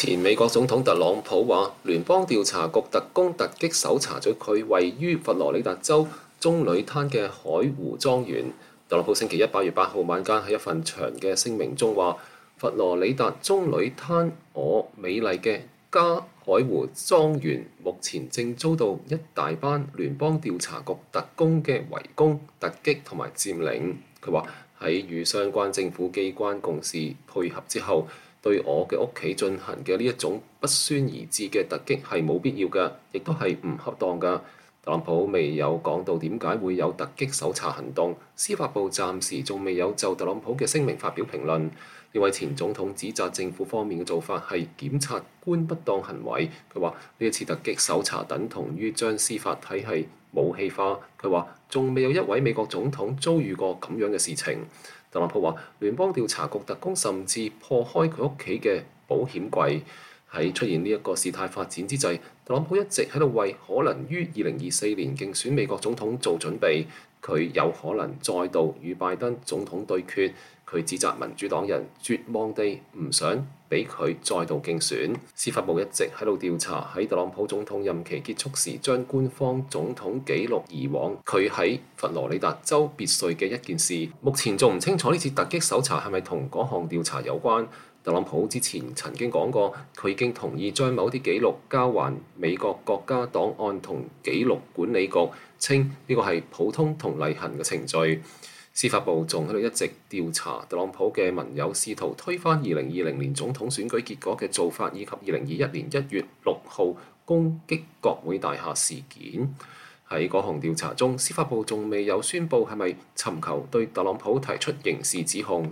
前美國總統特朗普話，聯邦調查局特工突擊搜查咗佢位於佛羅里達州棕櫚灘嘅海湖莊園。特朗普星期一8月8號晚間喺一份長嘅聲明中話，佛羅里達棕櫚灘我美麗嘅家海湖莊園目前正遭到一大班聯邦調查局特工嘅圍攻、突擊同埋佔領。佢話喺與相關政府機關共事配合之後，對我嘅屋企進行嘅呢一種不宣而治嘅突擊係冇必要嘅，亦都係唔恰當㗎。特朗普未有講到點解會有突擊搜查行動，司法部暫時仲未有就特朗普嘅聲明發表評論。呢位前總統指責政府方面嘅做法係檢察官不當行為。佢話呢一次突擊搜查等同於將司法體系武器化。佢話仲未有一位美國總統遭遇過咁樣嘅事情。特朗普話聯邦調查局特工甚至破開佢屋企嘅保險櫃。喺出現呢一個事態發展之際，特朗普一直喺度為可能於2024年競選美國總統做準備。佢有可能再度與拜登總統對決。佢指責民主黨人絕望地唔想俾佢再度競選。司法部一直喺度調查喺特朗普總統任期結束時將官方總統記錄移往佢喺佛羅里達州別墅嘅一件事。目前仲唔清楚呢次突擊搜查係咪同嗰項調查有關。特朗普之前曾經講過，佢已經同意將某啲記錄交還美國國家檔案同紀錄管理局，稱呢個係普通同例行嘅程序。司法部仲喺度一直調查特朗普嘅盟友試圖推翻2020年總統選舉結果嘅做法，以及2021年1月6號攻擊國會大廈事件。喺嗰項調查中，司法部仲未有宣布係咪尋求對特朗普提出刑事指控。